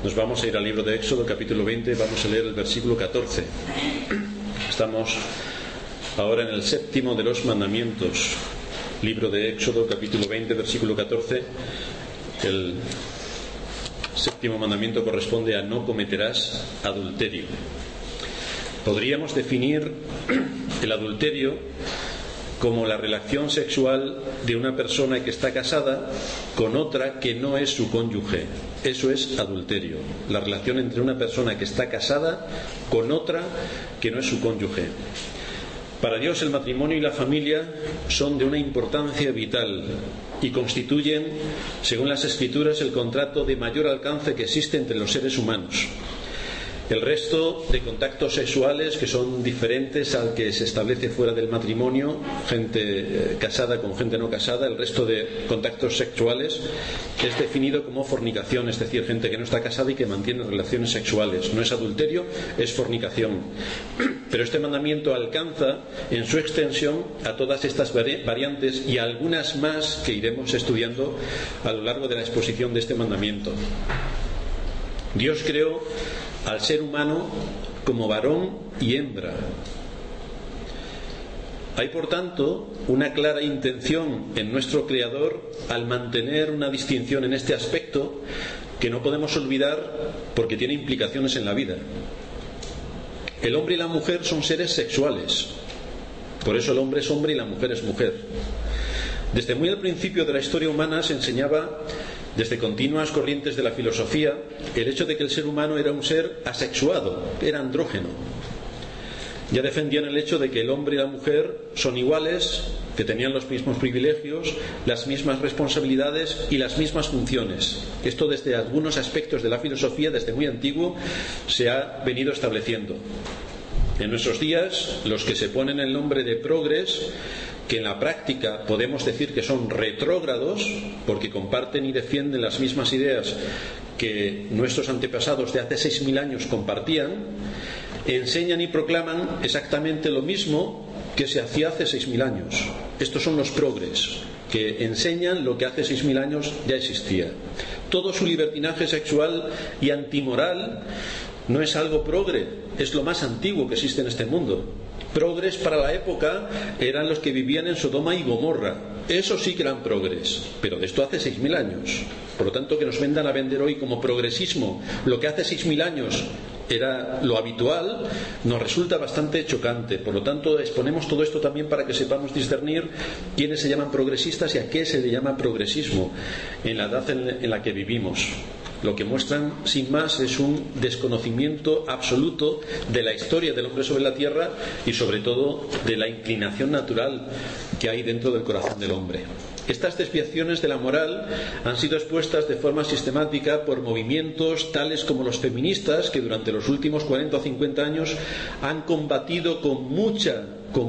Nos vamos a ir al libro de Éxodo, capítulo 20, vamos a leer el versículo 14. Estamos ahora en el séptimo de los mandamientos. Libro de Éxodo, capítulo 20, versículo 14. El séptimo mandamiento corresponde a no cometerás adulterio. Podríamos definir el adulterio como la relación sexual de una persona que está casada con otra que no es su cónyuge. Eso es adulterio, la relación entre una persona que está casada con otra que no es su cónyuge. Para Dios el matrimonio y la familia son de una importancia vital y constituyen, según las Escrituras, el contrato de mayor alcance que existe entre los seres humanos. El resto de contactos sexuales, que son diferentes al que se establece fuera del matrimonio, gente casada con gente no casada, el resto de contactos sexuales es definido como fornicación, es decir, gente que no está casada y que mantiene relaciones sexuales. No es adulterio, es fornicación. Pero este mandamiento alcanza en su extensión a todas estas variantes y a algunas más que iremos estudiando a lo largo de la exposición de este mandamiento. Dios creó al ser humano como varón y hembra. Hay, por tanto, una clara intención en nuestro Creador al mantener una distinción en este aspecto que no podemos olvidar porque tiene implicaciones en la vida. El hombre y la mujer son seres sexuales. Por eso el hombre es hombre y la mujer es mujer. Desde muy al principio de la historia humana se enseñaba, desde continuas corrientes de la filosofía, el hecho de que el ser humano era un ser asexuado, era andrógeno. Ya defendían el hecho de que el hombre y la mujer son iguales, que tenían los mismos privilegios, las mismas responsabilidades y las mismas funciones. Esto desde algunos aspectos de la filosofía, desde muy antiguo, se ha venido estableciendo. En nuestros días, los que se ponen el nombre de progres, que en la práctica podemos decir que son retrógrados, porque comparten y defienden las mismas ideas que nuestros antepasados de hace 6.000 años compartían, enseñan y proclaman exactamente lo mismo que se hacía hace 6.000 años. Estos son los progres, que enseñan lo que hace 6.000 años ya existía. Todo su libertinaje sexual y antimoral no es algo progre, es lo más antiguo que existe en este mundo. Progres para la época eran los que vivían en Sodoma y Gomorra. Eso sí que eran progres, pero de esto hace 6.000 años. Por lo tanto, que nos vendan a vender hoy como progresismo lo que hace 6.000 años era lo habitual, nos resulta bastante chocante. Por lo tanto, exponemos todo esto también para que sepamos discernir quiénes se llaman progresistas y a qué se le llama progresismo en la edad en la que vivimos. Lo que muestran, sin más, es un desconocimiento absoluto de la historia del hombre sobre la tierra y, sobre todo, de la inclinación natural que hay dentro del corazón del hombre. Estas desviaciones de la moral han sido expuestas de forma sistemática por movimientos tales como los feministas, que durante los últimos 40 o 50 años han combatido con mucha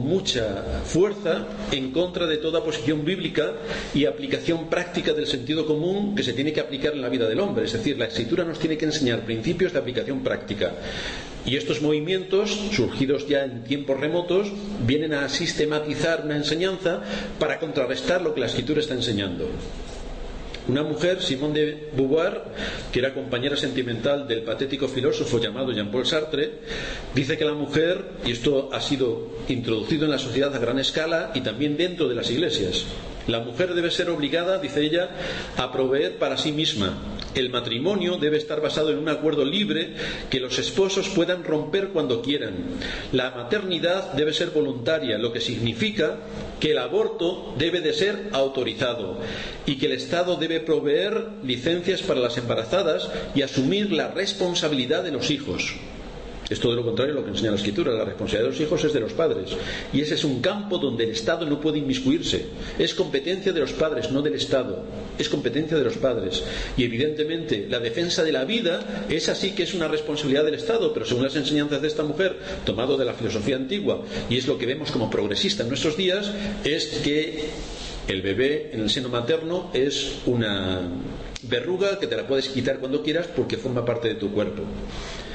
fuerza en contra de toda posición bíblica y aplicación práctica del sentido común que se tiene que aplicar en la vida del hombre. Es decir, la Escritura nos tiene que enseñar principios de aplicación práctica. Y estos movimientos, surgidos ya en tiempos remotos, vienen a sistematizar una enseñanza para contrarrestar lo que la Escritura está enseñando. Una mujer, Simone de Beauvoir, que era compañera sentimental del patético filósofo llamado Jean-Paul Sartre, dice que la mujer, y esto ha sido introducido en la sociedad a gran escala y también dentro de las iglesias, la mujer debe ser obligada, dice ella, a proveer para sí misma. El matrimonio debe estar basado en un acuerdo libre que los esposos puedan romper cuando quieran. La maternidad debe ser voluntaria, lo que significa que el aborto debe de ser autorizado y que el Estado debe proveer licencias para las embarazadas y asumir la responsabilidad de los hijos. Es todo lo contrario a lo que enseña la Escritura. La responsabilidad de los hijos es de los padres, y ese es un campo donde el Estado no puede inmiscuirse. Es competencia de los padres, no del Estado. Es competencia de los padres. Y evidentemente la defensa de la vida es así que es una responsabilidad del Estado, pero según las enseñanzas de esta mujer, tomado de la filosofía antigua, y es lo que vemos como progresista en nuestros días, es que el bebé en el seno materno es una verruga que te la puedes quitar cuando quieras porque forma parte de tu cuerpo.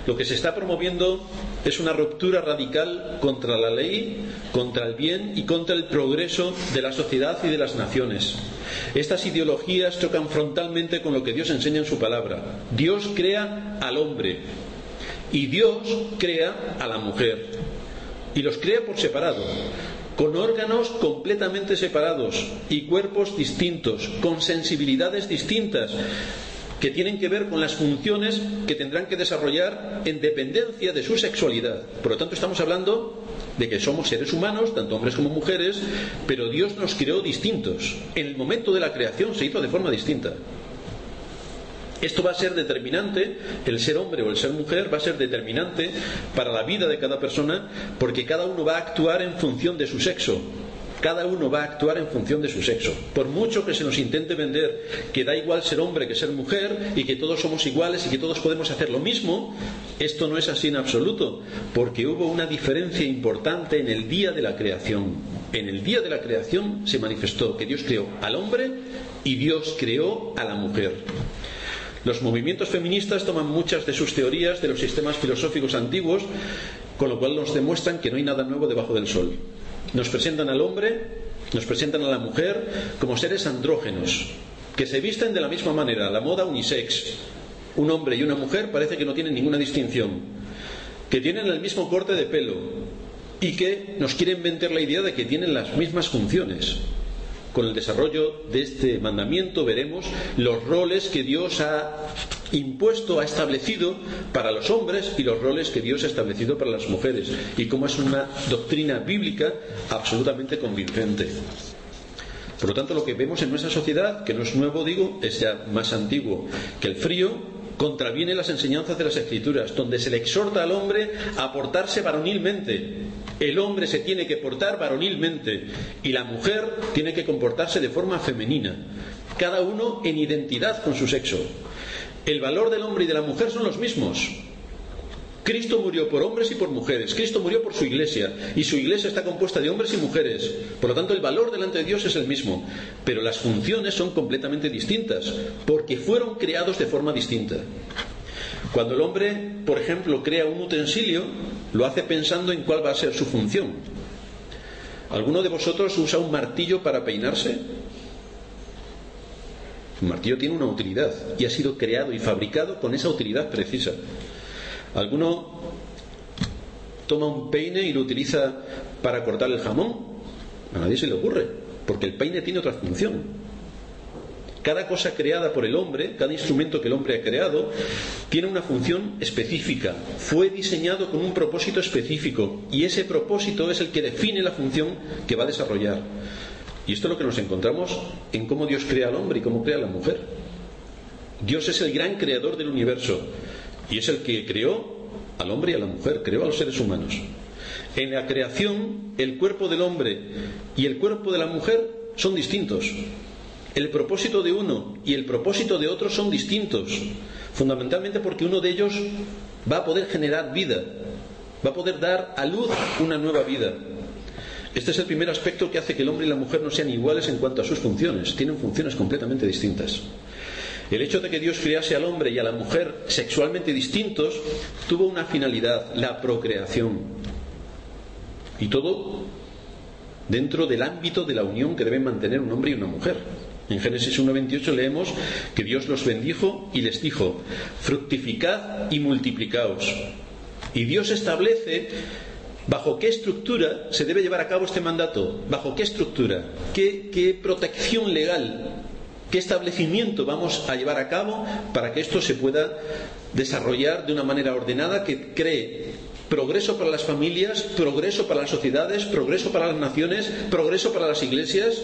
lo que se está promoviendo es una ruptura radical contra la ley, contra el bien y contra el progreso de la sociedad y de las naciones. Estas ideologías chocan frontalmente con lo que Dios enseña en su palabra. Dios crea al hombre y Dios crea a la mujer, y los crea por separado, con órganos completamente separados y cuerpos distintos, con sensibilidades distintas, que tienen que ver con las funciones que tendrán que desarrollar en dependencia de su sexualidad. Por lo tanto, estamos hablando de que somos seres humanos, tanto hombres como mujeres, pero Dios nos creó distintos. En el momento de la creación se hizo de forma distinta. Esto va a ser determinante, el ser hombre o el ser mujer va a ser determinante para la vida de cada persona, porque cada uno va a actuar en función de su sexo. Cada uno va a actuar en función de su sexo. Por mucho que se nos intente vender que da igual ser hombre que ser mujer y que todos somos iguales y que todos podemos hacer lo mismo, esto no es así en absoluto, porque hubo una diferencia importante en el día de la creación. En el día de la creación se manifestó que Dios creó al hombre y Dios creó a la mujer. Los movimientos feministas toman muchas de sus teorías de los sistemas filosóficos antiguos, con lo cual nos demuestran que no hay nada nuevo debajo del sol. Nos presentan al hombre, nos presentan a la mujer como seres andrógenos, que se visten de la misma manera, la moda unisex. Un hombre y una mujer parece que no tienen ninguna distinción, que tienen el mismo corte de pelo y que nos quieren vender la idea de que tienen las mismas funciones. Con el desarrollo de este mandamiento veremos los roles que Dios ha impuesto, ha establecido para los hombres y los roles que Dios ha establecido para las mujeres, y cómo es una doctrina bíblica absolutamente convincente. Por lo tanto, lo que vemos en nuestra sociedad, que no es nuevo, digo, es ya más antiguo que el frío, contraviene las enseñanzas de las Escrituras, donde se le exhorta al hombre a portarse varonilmente. El hombre se tiene que portar varonilmente y la mujer tiene que comportarse de forma femenina, cada uno en identidad con su sexo. El valor del hombre y de la mujer son los mismos. Cristo murió por hombres y por mujeres. Cristo murió por su iglesia, y su iglesia está compuesta de hombres y mujeres. Por lo tanto, el valor delante de Dios es el mismo, pero las funciones son completamente distintas, porque fueron creados de forma distinta. Cuando el hombre, por ejemplo, crea un utensilio, lo hace pensando en cuál va a ser su función. ¿Alguno de vosotros usa un martillo para peinarse? Un martillo tiene una utilidad y ha sido creado y fabricado con esa utilidad precisa. ¿Alguno toma un peine y lo utiliza para cortar el jamón? A nadie se le ocurre, porque el peine tiene otra función. Cada cosa creada por el hombre, cada instrumento que el hombre ha creado, tiene una función específica. Fue diseñado con un propósito específico, y ese propósito es el que define la función que va a desarrollar. Y esto es lo que nos encontramos en cómo Dios crea al hombre y cómo crea a la mujer. Dios es el gran creador del universo, y es el que creó al hombre y a la mujer, creó a los seres humanos. En la creación, el cuerpo del hombre y el cuerpo de la mujer son distintos. El propósito de uno y el propósito de otro son distintos, fundamentalmente porque uno de ellos va a poder generar vida, va a poder dar a luz una nueva vida. Este es el primer aspecto que hace que el hombre y la mujer no sean iguales en cuanto a sus funciones, tienen funciones completamente distintas. El hecho de que Dios crease al hombre y a la mujer sexualmente distintos tuvo una finalidad, la procreación. Y todo dentro del ámbito de la unión que deben mantener un hombre y una mujer. En Génesis 1:28 leemos que Dios los bendijo y les dijo: fructificad y multiplicaos. Y Dios establece bajo qué estructura se debe llevar a cabo este mandato, bajo qué estructura, qué protección legal, qué establecimiento vamos a llevar a cabo para que esto se pueda desarrollar de una manera ordenada que cree progreso para las familias, progreso para las sociedades, progreso para las naciones, progreso para las iglesias.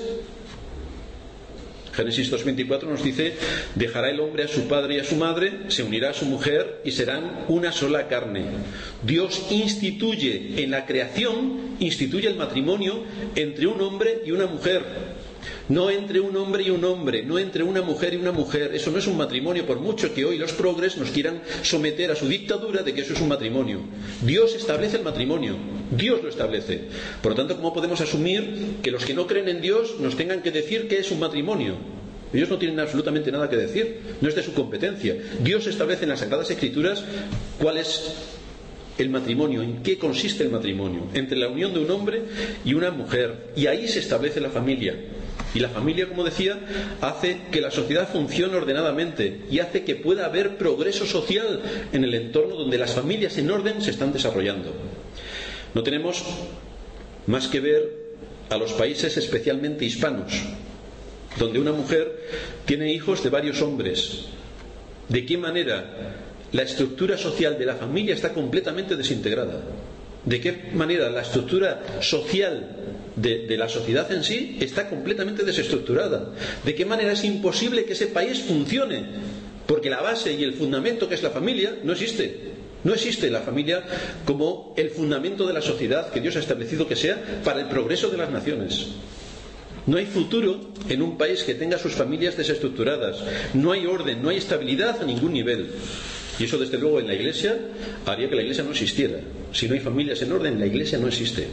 Génesis 2:24 nos dice: dejará el hombre a su padre y a su madre, se unirá a su mujer y serán una sola carne. Dios instituye en la creación, instituye el matrimonio entre un hombre y una mujer. No entre un hombre y un hombre, no entre una mujer y una mujer. Eso no es un matrimonio, por mucho que hoy los progres nos quieran someter a su dictadura de que eso es un matrimonio. Dios establece el matrimonio, Dios lo establece. Por lo tanto, ¿cómo podemos asumir que los que no creen en Dios nos tengan que decir qué es un matrimonio? Ellos no tienen absolutamente nada que decir, no es de su competencia. Dios establece en las Sagradas Escrituras cuál es el matrimonio, en qué consiste el matrimonio, entre la unión de un hombre y una mujer, y ahí se establece la familia. Y la familia, como decía, hace que la sociedad funcione ordenadamente y hace que pueda haber progreso social en el entorno donde las familias en orden se están desarrollando. No tenemos más que ver a los países especialmente hispanos, donde una mujer tiene hijos de varios hombres. ¿De qué manera la estructura social de la familia está completamente desintegrada? ¿De qué manera la estructura social de la sociedad en sí está completamente desestructurada? ¿De qué manera es imposible que ese país funcione? Porque la base y el fundamento que es la familia no existe. No existe la familia como el fundamento de la sociedad que Dios ha establecido que sea para el progreso de las naciones. No hay futuro en un país que tenga sus familias desestructuradas. No hay orden, no hay estabilidad a ningún nivel. Y eso, desde luego, en la Iglesia haría que la Iglesia no existiera. Si no hay familias en orden, la Iglesia no existe.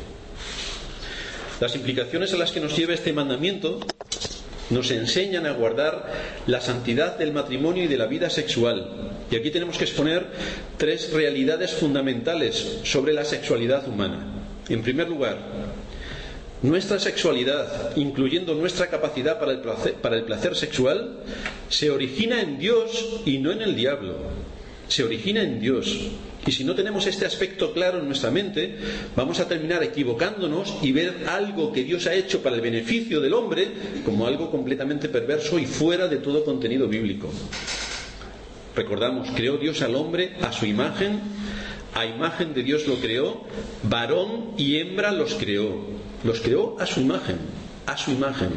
Las implicaciones a las que nos lleva este mandamiento nos enseñan a guardar la santidad del matrimonio y de la vida sexual. Y aquí tenemos que exponer 3 realidades fundamentales sobre la sexualidad humana. En primer lugar, nuestra sexualidad, incluyendo nuestra capacidad para el placer sexual, se origina en Dios y no en el diablo. Se origina en Dios. Y si no tenemos este aspecto claro en nuestra mente, vamos a terminar equivocándonos y ver algo que Dios ha hecho para el beneficio del hombre como algo completamente perverso y fuera de todo contenido bíblico. Recordamos, creó Dios al hombre a su imagen, a imagen de Dios lo creó, varón y hembra los creó a su imagen, a su imagen.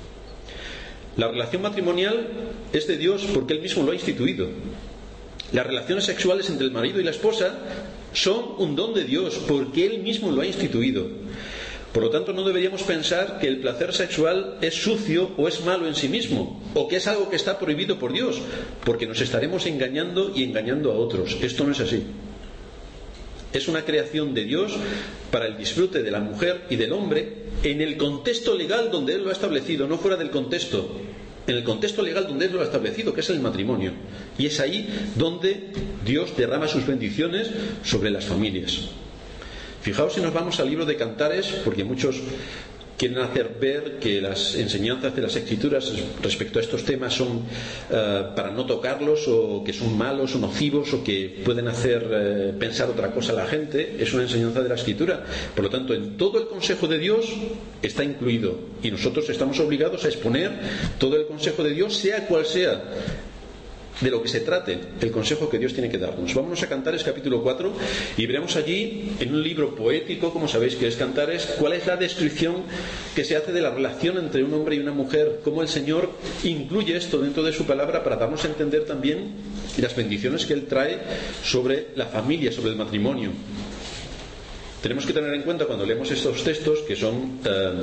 La relación matrimonial es de Dios porque Él mismo lo ha instituido. Las relaciones sexuales entre el marido y la esposa son un don de Dios porque Él mismo lo ha instituido. Por lo tanto, no deberíamos pensar que el placer sexual es sucio o es malo en sí mismo, o que es algo que está prohibido por Dios, porque nos estaremos engañando y engañando a otros. Esto no es así. Es una creación de Dios para el disfrute de la mujer y del hombre en el contexto legal donde Él lo ha establecido, no fuera del contexto. En el contexto legal donde Él lo ha establecido, que es el matrimonio. Y es ahí donde Dios derrama sus bendiciones sobre las familias. Fijaos si nos vamos al libro de Cantares, porque muchos quieren hacer ver que las enseñanzas de las Escrituras respecto a estos temas son para no tocarlos, o que son malos o nocivos, o que pueden hacer pensar otra cosa a la gente. Es una enseñanza de la Escritura. Por lo tanto, en todo el consejo de Dios está incluido, y nosotros estamos obligados a exponer todo el consejo de Dios, sea cual sea de lo que se trate, el consejo que Dios tiene que darnos. Vámonos a Cantares capítulo 4 y veremos allí, en un libro poético, como sabéis que es Cantares, cuál es la descripción que se hace de la relación entre un hombre y una mujer, cómo el Señor incluye esto dentro de su palabra para darnos a entender también las bendiciones que Él trae sobre la familia, sobre el matrimonio. Tenemos que tener en cuenta cuando leemos estos textos que son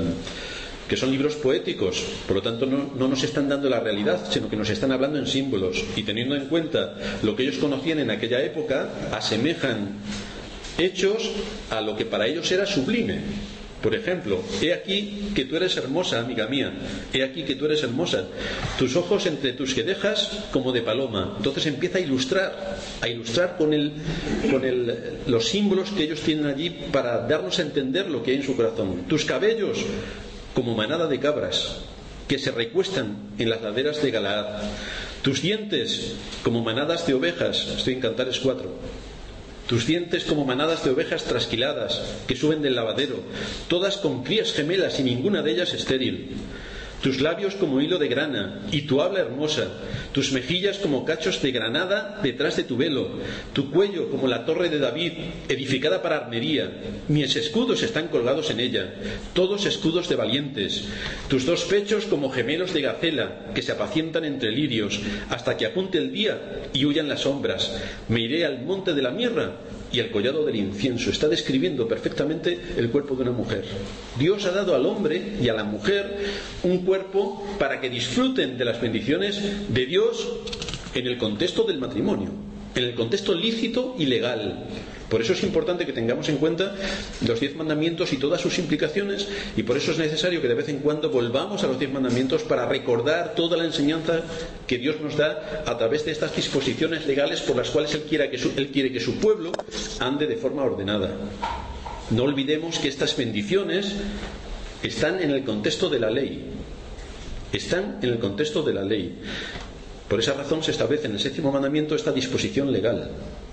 libros poéticos, por lo tanto no nos están dando la realidad, sino que nos están hablando en símbolos, y teniendo en cuenta lo que ellos conocían en aquella época, asemejan hechos a lo que para ellos era sublime. Por ejemplo, he aquí que tú eres hermosa, amiga mía, he aquí que tú eres hermosa, tus ojos entre tus quedejas como de paloma. Entonces empieza a ilustrar con los símbolos que ellos tienen allí para darnos a entender lo que hay en su corazón. Tus cabellos como manada de cabras que se recuestan en las laderas de Galaad, tus dientes como manadas de ovejas, estoy en Cantares 4, tus dientes como manadas de ovejas trasquiladas que suben del lavadero, todas con crías gemelas y ninguna de ellas estéril, tus labios como hilo de grana y tu habla hermosa, tus mejillas como cachos de granada detrás de tu velo, tu cuello como la torre de David edificada para armería, mis escudos están colgados en ella, todos escudos de valientes, tus 2 pechos como gemelos de gacela que se apacientan entre lirios hasta que apunte el día y huyan las sombras, me iré al monte de la mirra y el collado del incienso. Está describiendo perfectamente el cuerpo de una mujer. Dios ha dado al hombre y a la mujer un cuerpo para que disfruten de las bendiciones de Dios en el contexto del matrimonio. en el contexto lícito y legal. Por eso es importante que tengamos en cuenta los 10 mandamientos y todas sus implicaciones, y por eso es necesario que de vez en cuando volvamos a los 10 mandamientos para recordar toda la enseñanza que Dios nos da a través de estas disposiciones legales por las cuales Él quiere que su pueblo ande de forma ordenada. No olvidemos que estas bendiciones están en el contexto de la ley. Están en el contexto de la ley. Por esa razón se establece en el 7º mandamiento esta disposición legal.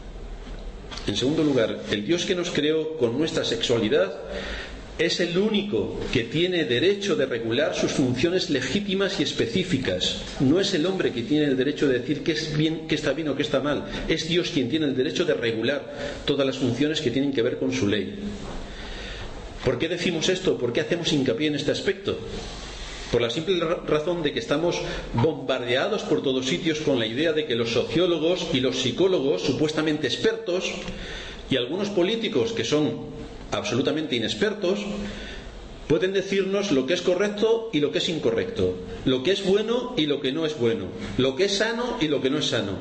En segundo lugar, el Dios que nos creó con nuestra sexualidad es el único que tiene derecho de regular sus funciones legítimas y específicas. No es el hombre que tiene el derecho de decir qué es bien, qué está bien o qué está mal. Es Dios quien tiene el derecho de regular todas las funciones que tienen que ver con su ley. ¿Por qué decimos esto? ¿Por qué hacemos hincapié en este aspecto? Por la simple razón de que estamos bombardeados por todos sitios con la idea de que los sociólogos y los psicólogos, supuestamente expertos, y algunos políticos que son absolutamente inexpertos, pueden decirnos lo que es correcto y lo que es incorrecto, lo que es bueno y lo que no es bueno, lo que es sano y lo que no es sano.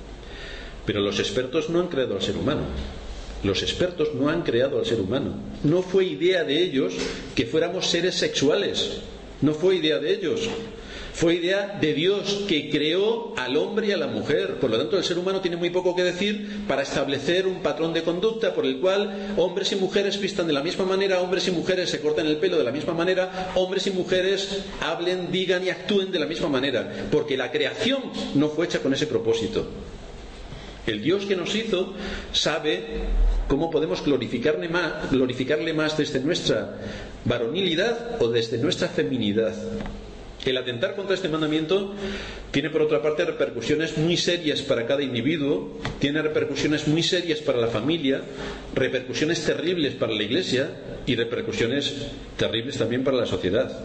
Pero los expertos no han creado al ser humano. Los expertos no han creado al ser humano. No fue idea de ellos que fuéramos seres sexuales. No fue idea de ellos. Fue idea de Dios, que creó al hombre y a la mujer. Por lo tanto, el ser humano tiene muy poco que decir para establecer un patrón de conducta por el cual hombres y mujeres vistan de la misma manera, hombres y mujeres se corten el pelo de la misma manera, hombres y mujeres hablen, digan y actúen de la misma manera. Porque la creación no fue hecha con ese propósito. El Dios que nos hizo sabe cómo podemos glorificarle más desde nuestra varonilidad o desde nuestra feminidad. El atentar contra este mandamiento tiene, por otra parte, repercusiones muy serias para cada individuo, tiene repercusiones muy serias para la familia, repercusiones terribles para la Iglesia y repercusiones terribles también para la sociedad.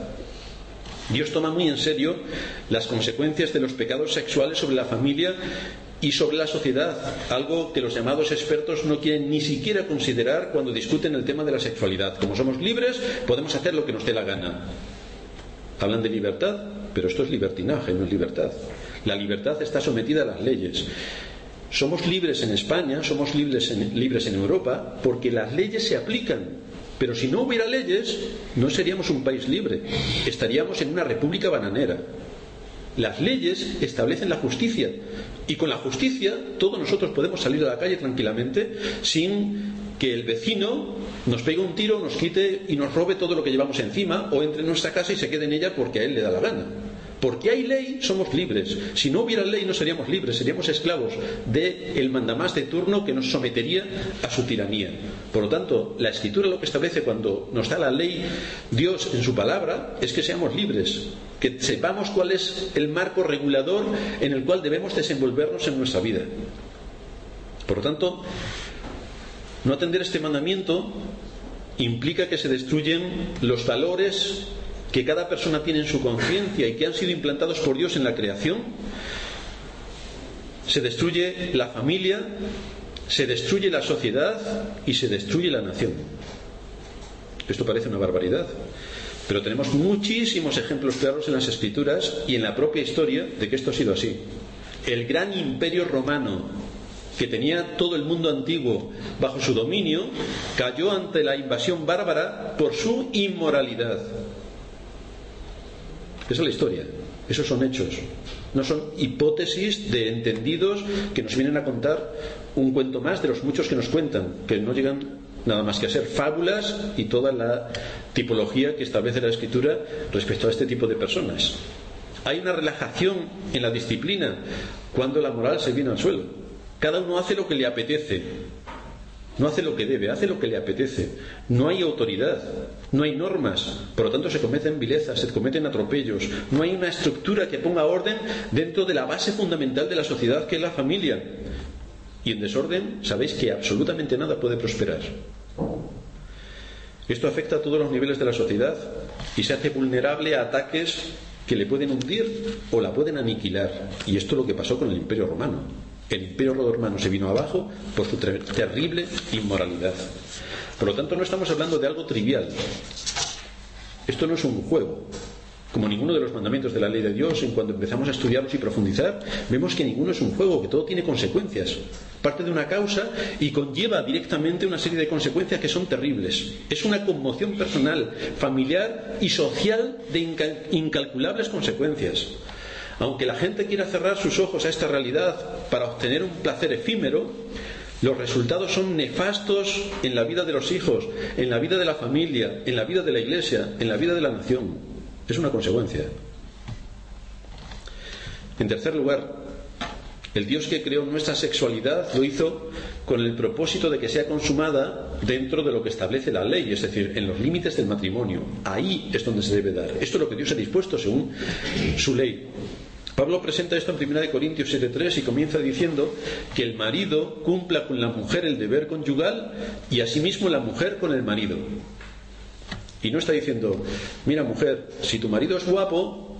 Dios toma muy en serio las consecuencias de los pecados sexuales sobre la familia y sobre la sociedad, algo que los llamados expertos no quieren ni siquiera considerar cuando discuten el tema de la sexualidad. Como somos libres, podemos hacer lo que nos dé la gana. Hablan de libertad, pero esto es libertinaje, no es libertad. La libertad está sometida a las leyes. Somos libres en España, somos libres en Europa, porque las leyes se aplican. Pero si no hubiera leyes, no seríamos un país libre, estaríamos en una república bananera. Las leyes establecen la justicia, y con la justicia todos nosotros podemos salir a la calle tranquilamente sin que el vecino nos pegue un tiro, nos quite y nos robe todo lo que llevamos encima, o entre en nuestra casa y se quede en ella porque a él le da la gana. Porque hay ley, somos libres. Si no hubiera ley, no seríamos libres, seríamos esclavos del mandamás de turno que nos sometería a su tiranía. Por lo tanto, la Escritura lo que establece cuando nos da la ley Dios en su palabra es que seamos libres, que sepamos cuál es el marco regulador en el cual debemos desenvolvernos en nuestra vida. Por lo tanto, no atender este mandamiento implica que se destruyen los valores que cada persona tiene en su conciencia y que han sido implantados por Dios en la creación. Se destruye la familia, se destruye la sociedad y se destruye la nación. Esto parece una barbaridad, pero tenemos muchísimos ejemplos claros en las Escrituras y en la propia historia de que esto ha sido así. El gran imperio romano, que tenía todo el mundo antiguo bajo su dominio, cayó ante la invasión bárbara por su inmoralidad. Esa es la historia, esos son hechos, no son hipótesis de entendidos que nos vienen a contar un cuento más de los muchos que nos cuentan, que no llegan nada más que a ser fábulas y toda la tipología que establece la Escritura respecto a este tipo de personas. Hay una relajación en la disciplina cuando la moral se viene al suelo. Cada uno hace lo que le apetece, no hace lo que debe, hace lo que le apetece. No hay autoridad, no hay normas, por lo tanto se cometen vilezas, se cometen atropellos. No hay una estructura que ponga orden dentro de la base fundamental de la sociedad, que es la familia. Y en desorden sabéis que absolutamente nada puede prosperar. Esto afecta a todos los niveles de la sociedad y se hace vulnerable a ataques que le pueden hundir o la pueden aniquilar. Y esto es lo que pasó con el Imperio Romano. El Imperio Romano se vino abajo por su terrible inmoralidad. Por lo tanto, no estamos hablando de algo trivial. Esto no es un juego. Como ninguno de los mandamientos de la ley de Dios, en cuanto empezamos a estudiarlos y profundizar, vemos que ninguno es un juego, que todo tiene consecuencias. Parte de una causa y conlleva directamente una serie de consecuencias que son terribles. Es una conmoción personal, familiar y social de incalculables consecuencias. Aunque la gente quiera cerrar sus ojos a esta realidad para obtener un placer efímero, los resultados son nefastos en la vida de los hijos, en la vida de la familia, en la vida de la iglesia, en la vida de la nación. Es una consecuencia. En tercer lugar, el Dios que creó nuestra sexualidad lo hizo con el propósito de que sea consumada dentro de lo que establece la ley, es decir, en los límites del matrimonio. Ahí es donde se debe dar. Esto es lo que Dios ha dispuesto según su ley. Pablo presenta esto en 1 Corintios 7:3 y comienza diciendo que el marido cumpla con la mujer el deber conyugal y asimismo la mujer con el marido. Y no está diciendo, mira mujer, si tu marido es guapo,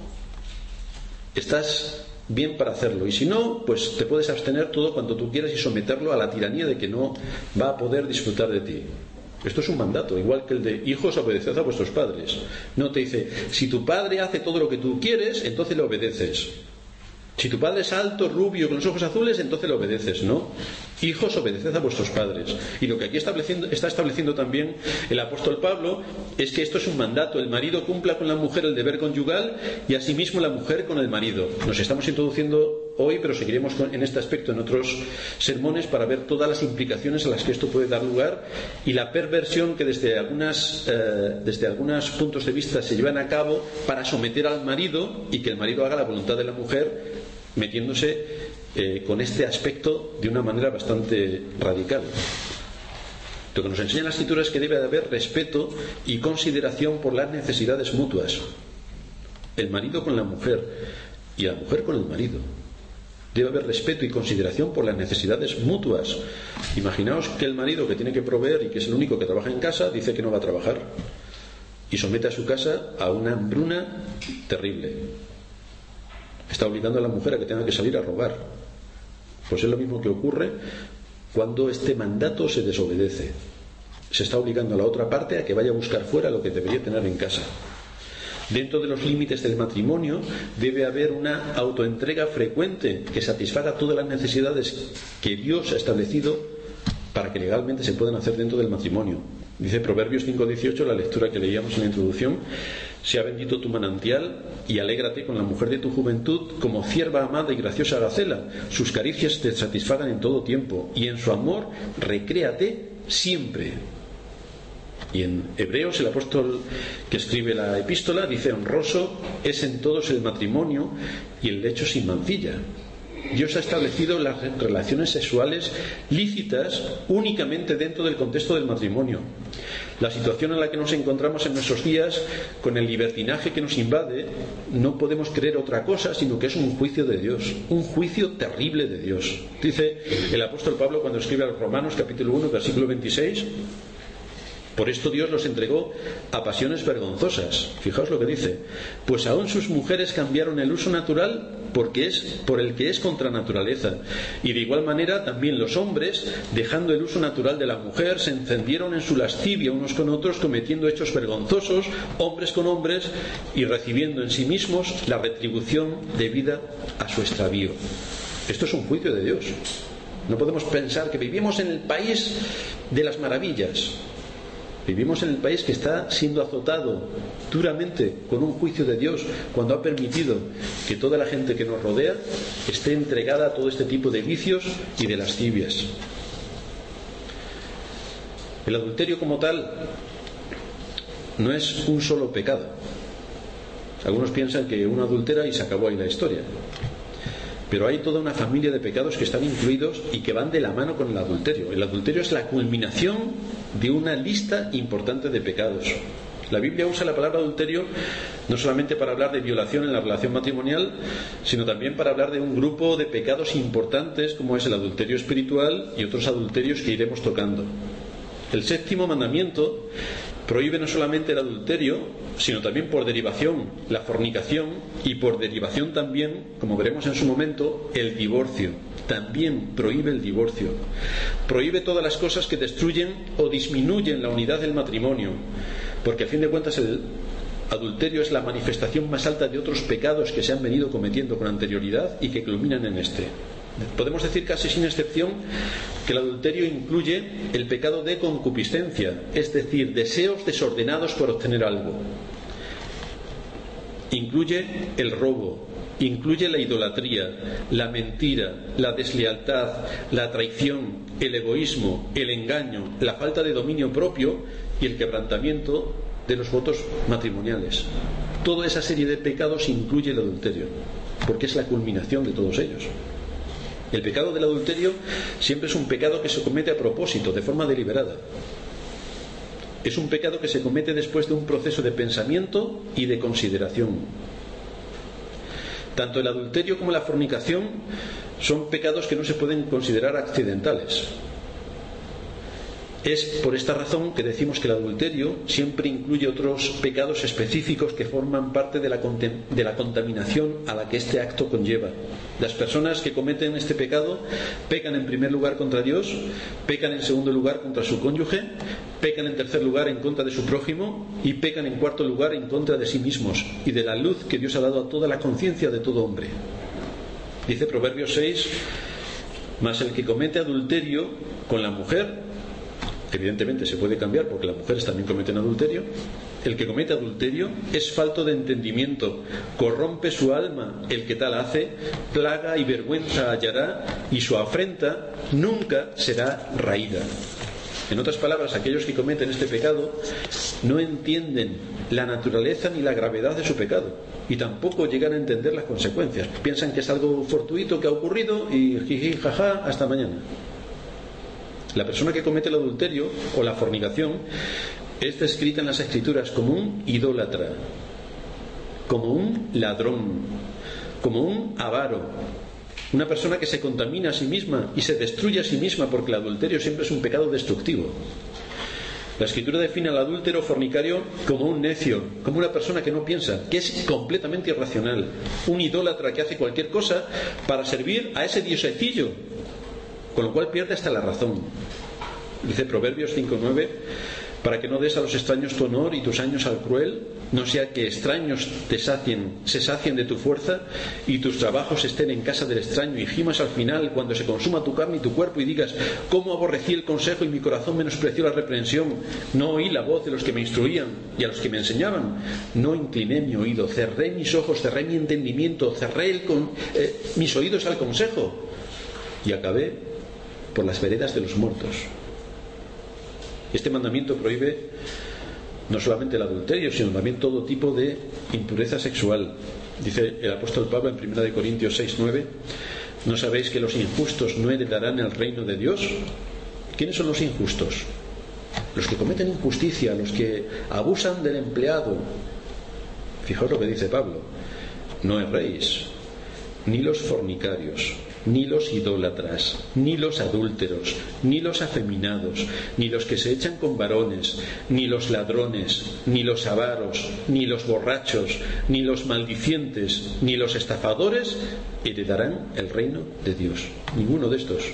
estás bien para hacerlo, y si no, pues te puedes abstener todo cuanto tú quieras y someterlo a la tiranía de que no va a poder disfrutar de ti. Esto es un mandato, igual que el de hijos, obedeced a vuestros padres. No te dice, si tu padre hace todo lo que tú quieres, entonces le obedeces. Si tu padre es alto, rubio, con los ojos azules, entonces le obedeces, ¿no? Hijos, obedeced a vuestros padres. Y lo que aquí está estableciendo también el apóstol Pablo es que esto es un mandato. El marido cumpla con la mujer el deber conyugal y asimismo la mujer con el marido. Nos estamos introduciendo hoy, pero seguiremos en este aspecto en otros sermones para ver todas las implicaciones a las que esto puede dar lugar y la perversión que desde algunos puntos de vista se llevan a cabo para someter al marido y que el marido haga la voluntad de la mujer, metiéndose con este aspecto de una manera bastante radical. Lo que nos enseña la Escritura es que debe de haber respeto y consideración por las necesidades mutuas. El marido con la mujer y la mujer con el marido. Debe haber respeto y consideración por las necesidades mutuas. Imaginaos que el marido, que tiene que proveer y que es el único que trabaja en casa, dice que no va a trabajar y somete a su casa a una hambruna terrible. Está obligando a la mujer a que tenga que salir a robar. Pues es lo mismo que ocurre cuando este mandato se desobedece. Se está obligando a la otra parte a que vaya a buscar fuera lo que debería tener en casa. Dentro de los límites del matrimonio debe haber una autoentrega frecuente que satisfaga todas las necesidades que Dios ha establecido para que legalmente se puedan hacer dentro del matrimonio. Dice Proverbios 5:18, la lectura que leíamos en la introducción: sea bendito tu manantial y alégrate con la mujer de tu juventud, como cierva amada y graciosa Gacela. Sus caricias te satisfagan en todo tiempo y en su amor recréate siempre. Y en Hebreos el apóstol que escribe la epístola dice: honroso es en todos el matrimonio y el lecho sin mancilla. Dios ha establecido las relaciones sexuales lícitas únicamente dentro del contexto del matrimonio. La situación en la que nos encontramos en nuestros días, con el libertinaje que nos invade, no podemos creer otra cosa sino que es un juicio de Dios, un juicio terrible de Dios. Dice el apóstol Pablo cuando escribe a los Romanos capítulo 1 versículo 26: por esto Dios los entregó a pasiones vergonzosas. Fijaos lo que dice: pues aún sus mujeres cambiaron el uso natural por el que es contra naturaleza, y de igual manera también los hombres, dejando el uso natural de la mujer, se encendieron en su lascivia unos con otros, cometiendo hechos vergonzosos, hombres con hombres, y recibiendo en sí mismos la retribución debida a su extravío. Esto es un juicio de Dios. No podemos pensar que vivimos en el país de las maravillas. Vivimos en el país que está siendo azotado duramente con un juicio de Dios cuando ha permitido que toda la gente que nos rodea esté entregada a todo este tipo de vicios y de lascivias. El adulterio como tal no es un solo pecado. Algunos piensan que uno adultera y se acabó ahí la historia. Pero hay toda una familia de pecados que están incluidos y que van de la mano con el adulterio. El adulterio es la culminación de una lista importante de pecados. La Biblia usa la palabra adulterio no solamente para hablar de violación en la relación matrimonial, sino también para hablar de un grupo de pecados importantes como es el adulterio espiritual y otros adulterios que iremos tocando. El séptimo mandamiento prohíbe no solamente el adulterio, sino también por derivación la fornicación y por derivación también, como veremos en su momento, el divorcio. También prohíbe el divorcio. Prohíbe todas las cosas que destruyen o disminuyen la unidad del matrimonio, porque a fin de cuentas adulterio es la manifestación más alta de otros pecados que se han venido cometiendo con anterioridad y que culminan en este. Podemos decir casi sin excepción que el adulterio incluye el pecado de concupiscencia, es decir, deseos desordenados por obtener algo. Incluye el robo, incluye la idolatría, la mentira, la deslealtad, la traición, el egoísmo, el engaño, la falta de dominio propio y el quebrantamiento de los votos matrimoniales. Toda esa serie de pecados incluye el adulterio, porque es la culminación de todos ellos. El pecado del adulterio siempre es un pecado que se comete a propósito, de forma deliberada. Es un pecado que se comete después de un proceso de pensamiento y de consideración. Tanto el adulterio como la fornicación son pecados que no se pueden considerar accidentales. Es por esta razón que decimos que el adulterio siempre incluye otros pecados específicos que forman parte de la contaminación a la que este acto conlleva. Las personas que cometen este pecado pecan en primer lugar contra Dios, pecan en segundo lugar contra su cónyuge, pecan en tercer lugar en contra de su prójimo y pecan en cuarto lugar en contra de sí mismos y de la luz que Dios ha dado a toda la conciencia de todo hombre. Dice Proverbios 6: mas el que comete adulterio con la mujer, evidentemente se puede cambiar porque las mujeres también cometen adulterio, el que comete adulterio es falto de entendimiento, corrompe su alma el que tal hace, plaga y vergüenza hallará y su afrenta nunca será raída. En otras palabras, aquellos que cometen este pecado no entienden la naturaleza ni la gravedad de su pecado y tampoco llegan a entender las consecuencias. Piensan que es algo fortuito que ha ocurrido y jiji, jaja, hasta mañana. La persona que comete el adulterio o la fornicación es descrita en las Escrituras como un idólatra, como un ladrón, como un avaro, una persona que se contamina a sí misma y se destruye a sí misma, porque el adulterio siempre es un pecado destructivo. La Escritura define al adúltero fornicario como un necio, como una persona que no piensa, que es completamente irracional, un idólatra que hace cualquier cosa para servir a ese diosecillo, con lo cual pierde hasta la razón. Dice Proverbios 5:9: para que no des a los extraños tu honor y tus años al cruel, no sea que extraños se sacien de tu fuerza y tus trabajos estén en casa del extraño y gimas al final cuando se consuma tu carne y tu cuerpo y digas: cómo aborrecí el consejo y mi corazón menospreció la reprensión, no oí la voz de los que me instruían y a los que me enseñaban, no incliné mi oído, cerré mis ojos, cerré mi entendimiento, cerré mis oídos al consejo y acabé por las veredas de los muertos. Este mandamiento prohíbe no solamente el adulterio, sino también todo tipo de impureza sexual. Dice el apóstol Pablo en 1 Corintios 6:9: ¿no sabéis que los injustos no heredarán el reino de Dios? ¿Quiénes son los injustos? Los que cometen injusticia, los que abusan del empleado. Fijaos lo que dice Pablo: no erréis, ni los fornicarios, ni los idólatras, ni los adúlteros, ni los afeminados, ni los que se echan con varones, ni los ladrones, ni los avaros, ni los borrachos, ni los maldicientes, ni los estafadores heredarán el reino de Dios. Ninguno de estos.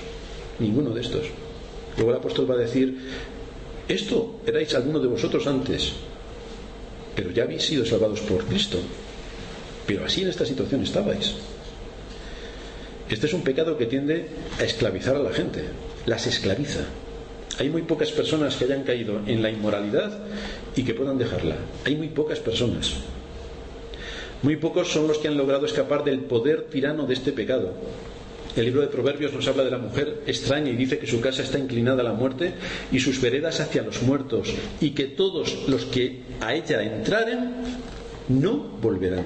Luego el apóstol va a decir: esto erais alguno de vosotros antes, pero ya habéis sido salvados por Cristo. Pero así en esta situación estabais. Este es un pecado que tiende a esclavizar a la gente, las esclaviza. Hay muy pocas personas que hayan caído en la inmoralidad y que puedan dejarla. Hay muy pocas personas. Muy pocos son los que han logrado escapar del poder tirano de este pecado. El libro de Proverbios nos habla de la mujer extraña y dice que su casa está inclinada a la muerte y sus veredas hacia los muertos, y que todos los que a ella entraren no volverán.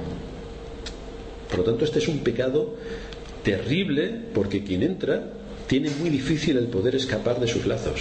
Por lo tanto, este es un pecado terrible, porque quien entra tiene muy difícil el poder escapar de sus lazos.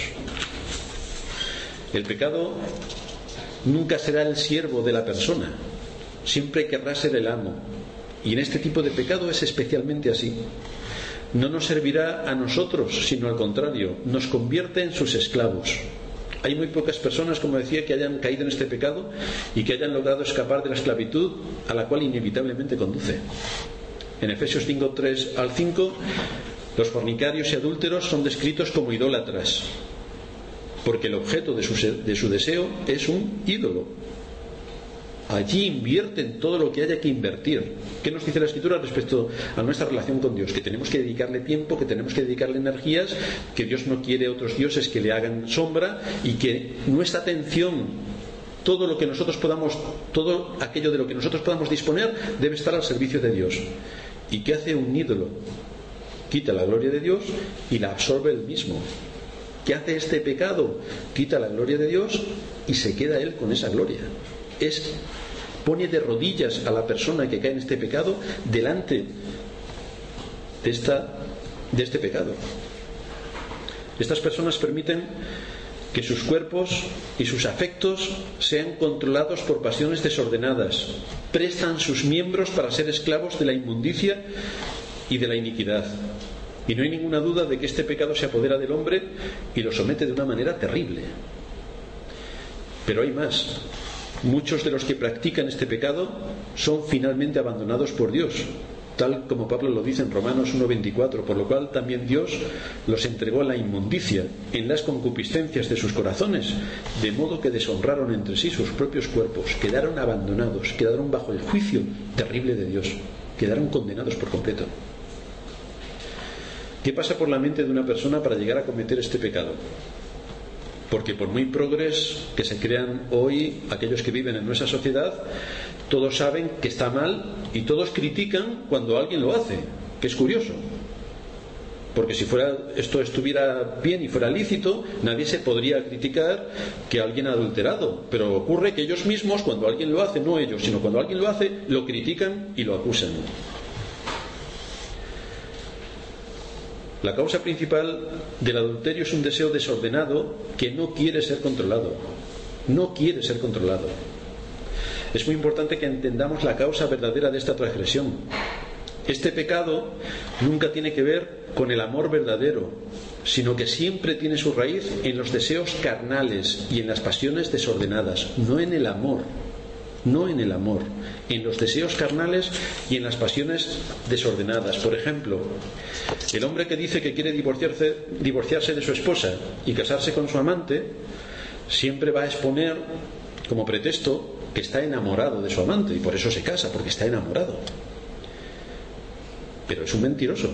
El pecado nunca será el siervo de la persona, siempre querrá ser el amo, y en este tipo de pecado es especialmente así. No nos servirá a nosotros, sino al contrario, nos convierte en sus esclavos. Hay muy pocas personas, como decía, que hayan caído en este pecado y que hayan logrado escapar de la esclavitud a la cual inevitablemente conduce. En Efesios 5:3 al 5, los fornicarios y adúlteros son descritos como idólatras, porque el objeto de su deseo es un ídolo. allí invierten todo lo que haya que invertir. ¿Qué nos dice la Escritura respecto a nuestra relación con Dios? Que tenemos que dedicarle tiempo, que tenemos que dedicarle energías, que Dios no quiere otros dioses que le hagan sombra, y que nuestra atención, todo aquello de lo que nosotros podamos disponer, debe estar al servicio de Dios. ¿Y qué hace un ídolo? Quita la gloria de Dios y la absorbe él mismo. ¿Qué hace este pecado? Quita la gloria de Dios y se queda él con esa gloria. Pone de rodillas a la persona que cae en este pecado delante de este pecado. Estas personas permiten que sus cuerpos y sus afectos sean controlados por pasiones desordenadas. Prestan sus miembros para ser esclavos de la inmundicia y de la iniquidad. Y no hay ninguna duda de que este pecado se apodera del hombre y lo somete de una manera terrible. Pero hay más. Muchos de los que practican este pecado son finalmente abandonados por Dios, tal como Pablo lo dice en Romanos 1:24, por lo cual también Dios los entregó a la inmundicia en las concupiscencias de sus corazones, de modo que deshonraron entre sí sus propios cuerpos, quedaron abandonados, quedaron bajo el juicio terrible de Dios, quedaron condenados por completo. ¿Qué pasa por la mente de una persona para llegar a cometer este pecado? Porque por muy progres que se crean hoy aquellos que viven en nuestra sociedad, todos saben que está mal y todos critican cuando alguien lo hace, que es curioso. Porque si esto estuviera bien y fuera lícito, nadie se podría criticar que alguien ha adulterado. Pero ocurre que ellos mismos, cuando alguien lo hace, no ellos, sino cuando alguien lo hace, lo critican y lo acusan. La causa principal del adulterio es un deseo desordenado que no quiere ser controlado. No quiere ser controlado. Es muy importante que entendamos la causa verdadera de esta transgresión. Este pecado nunca tiene que ver con el amor verdadero, sino que siempre tiene su raíz en los deseos carnales y en las pasiones desordenadas, no en el amor. No en el amor, en los deseos carnales y en las pasiones desordenadas. Por ejemplo, el hombre que dice que quiere divorciarse de su esposa y casarse con su amante, siempre va a exponer como pretexto que está enamorado de su amante, y por eso se casa, porque está enamorado. Pero es un mentiroso.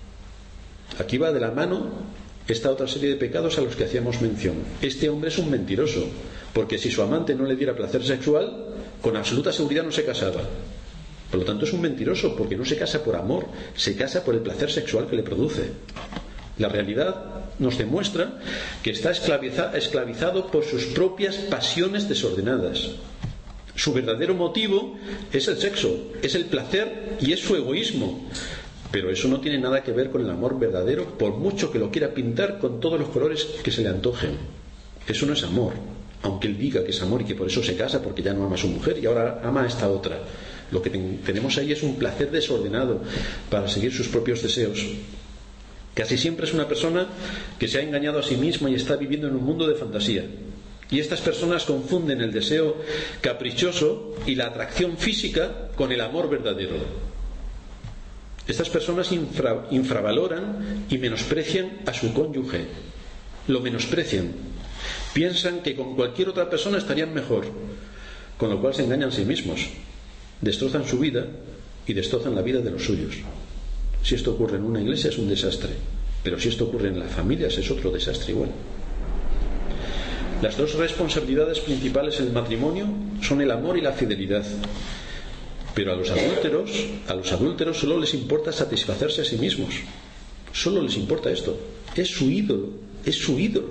Aquí va de la mano esta otra serie de pecados a los que hacíamos mención. Este hombre es un mentiroso, porque si su amante no le diera placer sexual, con absoluta seguridad no se casaba. Por lo tanto es un mentiroso, porque no se casa por amor, se casa por el placer sexual que le produce. La realidad nos demuestra que está esclavizado por sus propias pasiones desordenadas. Su verdadero motivo es el sexo, es el placer y es su egoísmo. Pero eso no tiene nada que ver con el amor verdadero, por mucho que lo quiera pintar con todos los colores que se le antojen. Eso no es amor, aunque él diga que es amor y que por eso se casa, porque ya no ama a su mujer y ahora ama a esta otra. Lo que tenemos ahí es un placer desordenado para seguir sus propios deseos. Casi siempre es una persona que se ha engañado a sí misma y está viviendo en un mundo de fantasía. Y estas personas confunden el deseo caprichoso y la atracción física con el amor verdadero. Estas personas infravaloran y menosprecian a su cónyuge. Lo menosprecian. Piensan que con cualquier otra persona estarían mejor, con lo cual se engañan a sí mismos. Destrozan su vida y destrozan la vida de los suyos. Si esto ocurre en una iglesia es un desastre, pero si esto ocurre en las familias es otro desastre igual. Las dos responsabilidades principales en el matrimonio son el amor y la fidelidad. Pero a los adúlteros solo les importa satisfacerse a sí mismos. Solo les importa esto. Es su ídolo, es su ídolo.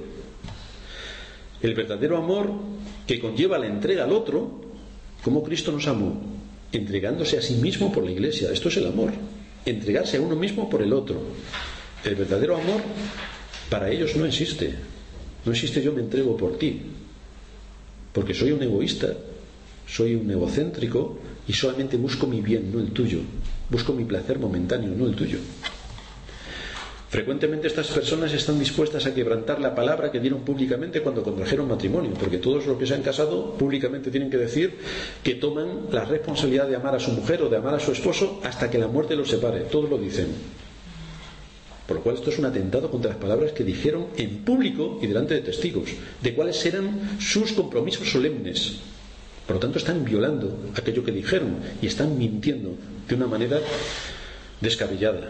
El verdadero amor que conlleva la entrega al otro, como Cristo nos amó, entregándose a sí mismo por la iglesia. Esto es el amor, entregarse a uno mismo por el otro. El verdadero amor para ellos no existe. No existe yo me entrego por ti, porque soy un egoísta, soy un egocéntrico y solamente busco mi bien, no el tuyo. Busco mi placer momentáneo, no el tuyo. Frecuentemente estas personas están dispuestas a quebrantar la palabra que dieron públicamente cuando contrajeron matrimonio, porque todos los que se han casado públicamente tienen que decir que toman la responsabilidad de amar a su mujer o de amar a su esposo hasta que la muerte los separe. Todos lo dicen. Por lo cual esto es un atentado contra las palabras que dijeron en público y delante de testigos, de cuáles eran sus compromisos solemnes. Por lo tanto, están violando aquello que dijeron y están mintiendo de una manera descabellada.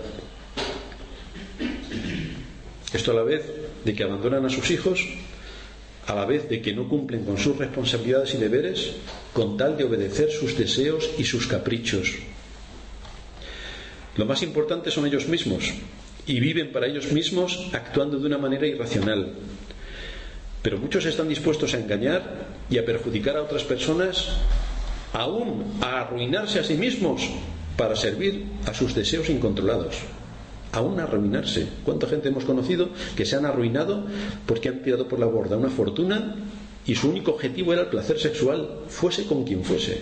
Esto a la vez de que abandonan a sus hijos, a la vez de que no cumplen con sus responsabilidades y deberes, con tal de obedecer sus deseos y sus caprichos. Lo más importante son ellos mismos, y viven para ellos mismos actuando de una manera irracional. Pero muchos están dispuestos a engañar y a perjudicar a otras personas, aún a arruinarse a sí mismos para servir a sus deseos incontrolados. Aún a arruinarse. ¿Cuánta gente hemos conocido que se han arruinado porque han tirado por la borda una fortuna y su único objetivo era el placer sexual, fuese con quien fuese?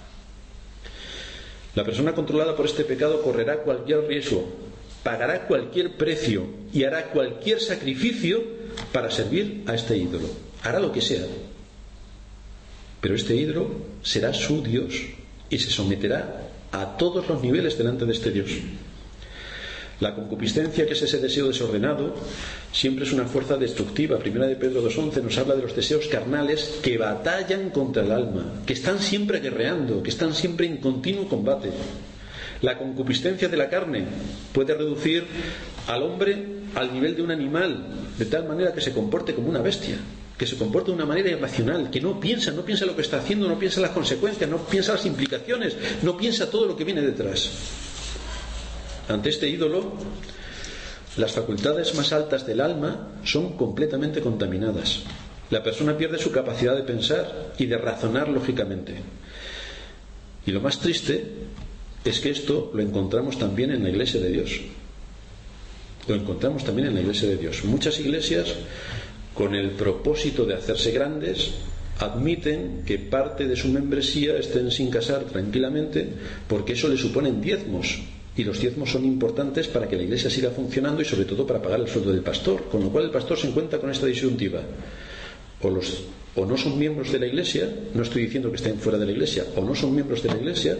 La persona controlada por este pecado correrá cualquier riesgo, pagará cualquier precio y hará cualquier sacrificio para servir a este ídolo. Hará lo que sea. Pero este ídolo será su Dios y se someterá a todos los niveles delante de este Dios. La concupiscencia, que es ese deseo desordenado, siempre es una fuerza destructiva. Primera de Pedro 2:11 nos habla de los deseos carnales que batallan contra el alma, que están siempre guerreando, que están siempre en continuo combate. La concupiscencia de la carne puede reducir al hombre al nivel de un animal, de tal manera que se comporte como una bestia, que se comporte de una manera irracional, que no piensa lo que está haciendo, no piensa las consecuencias, no piensa las implicaciones, no piensa todo lo que viene detrás. Ante este ídolo, las facultades más altas del alma son completamente contaminadas. La persona pierde su capacidad de pensar y de razonar lógicamente. Y lo más triste es que esto lo encontramos también en la Iglesia de Dios. Lo encontramos también en la Iglesia de Dios. Muchas iglesias, con el propósito de hacerse grandes, admiten que parte de su membresía estén sin casar tranquilamente, porque eso le suponen diezmos. Y los diezmos son importantes para que la iglesia siga funcionando y sobre todo para pagar el sueldo del pastor. Con lo cual el pastor se encuentra con esta disyuntiva. O no son miembros de la iglesia, no estoy diciendo que estén fuera de la iglesia, o no son miembros de la iglesia,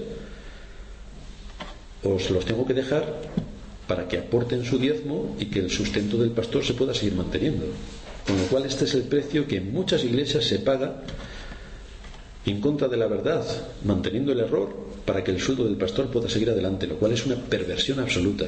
o se los tengo que dejar para que aporten su diezmo y que el sustento del pastor se pueda seguir manteniendo. Con lo cual este es el precio que en muchas iglesias se paga en contra de la verdad, manteniendo el error para que el sueldo del pastor pueda seguir adelante, lo cual es una perversión absoluta.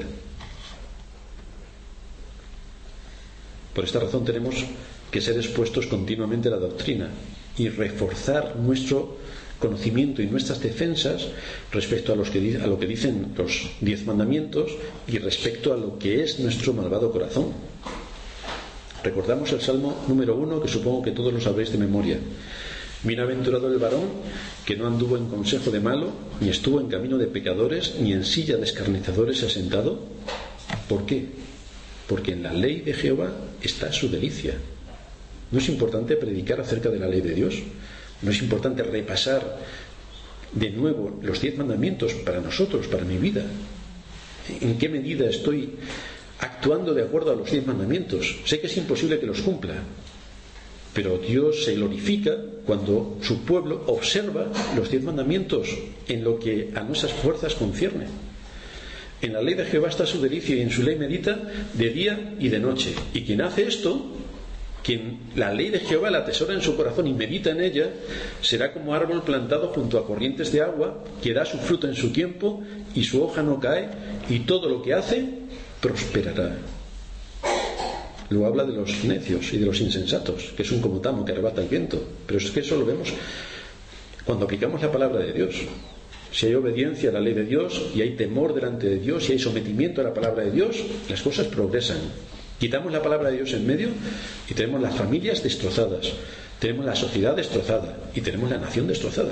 Por esta razón tenemos que ser expuestos continuamente a la doctrina y reforzar nuestro conocimiento y nuestras defensas respecto a lo que dicen los 10 mandamientos y respecto a lo que es nuestro malvado corazón. Recordamos el Salmo número 1, que supongo que todos lo sabréis de memoria. Bienaventurado el varón que no anduvo en consejo de malo, ni estuvo en camino de pecadores, ni en silla de escarnecedores se ha sentado. ¿Por qué? Porque en la ley de Jehová está su delicia. ¿No es importante predicar acerca de la ley de Dios? ¿No es importante repasar de nuevo los 10 mandamientos para nosotros, para mi vida? ¿En qué medida estoy actuando de acuerdo a los 10 mandamientos? Sé que es imposible que los cumpla, pero Dios se glorifica cuando su pueblo observa los 10 mandamientos en lo que a nuestras fuerzas concierne. En la ley de Jehová está su delicia y en su ley medita de día y de noche. Y quien hace esto, quien la ley de Jehová la atesora en su corazón y medita en ella, será como árbol plantado junto a corrientes de agua, que da su fruto en su tiempo y su hoja no cae, y todo lo que hace prosperará. Luego habla de los necios y de los insensatos, que es un como tamo que arrebata el viento. Pero es que eso lo vemos cuando aplicamos la palabra de Dios. Si hay obediencia a la ley de Dios y hay temor delante de Dios y hay sometimiento a la palabra de Dios, las cosas progresan. Quitamos la palabra de Dios en medio y tenemos las familias destrozadas, tenemos la sociedad destrozada y tenemos la nación destrozada.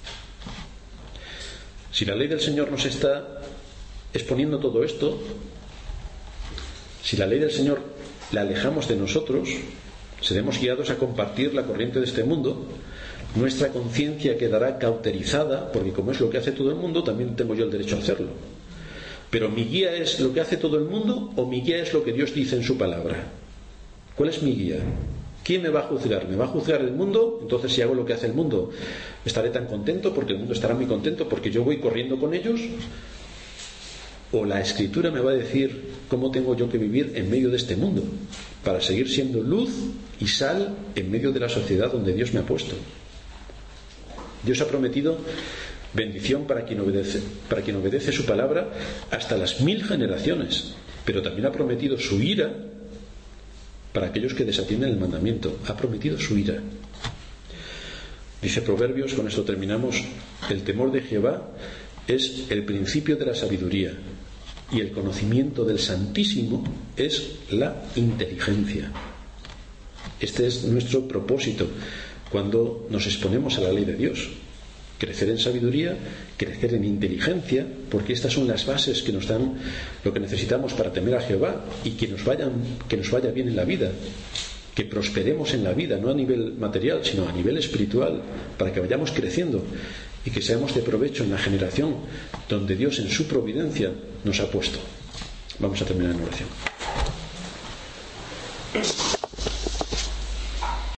Si la ley del Señor nos está exponiendo todo esto, si la ley del Señor la alejamos de nosotros, seremos guiados a compartir la corriente de este mundo. Nuestra conciencia quedará cauterizada, porque como es lo que hace todo el mundo, también tengo yo el derecho a hacerlo. Pero ¿mi guía es lo que hace todo el mundo o mi guía es lo que Dios dice en su palabra? ¿Cuál es mi guía? ¿Quién me va a juzgar? ¿Me va a juzgar el mundo? Entonces, si hago lo que hace el mundo, ¿estaré tan contento porque el mundo estará muy contento porque yo voy corriendo con ellos? ¿O la Escritura me va a decir cómo tengo yo que vivir en medio de este mundo para seguir siendo luz y sal en medio de la sociedad donde Dios me ha puesto? Dios ha prometido bendición para quien obedece su palabra hasta las 1000 generaciones, pero también ha prometido su ira para aquellos que desatienden el mandamiento. Ha prometido su ira. Dice Proverbios, con esto terminamos: el temor de Jehová es el principio de la sabiduría, y el conocimiento del Santísimo es la inteligencia. Este es nuestro propósito cuando nos exponemos a la ley de Dios: crecer en sabiduría, crecer en inteligencia, porque estas son las bases que nos dan lo que necesitamos para temer a Jehová y que nos vaya bien en la vida, que prosperemos en la vida, no a nivel material, sino a nivel espiritual, para que vayamos creciendo y que seamos de provecho en la generación donde Dios en su providencia nos ha puesto. Vamos a terminar en oración.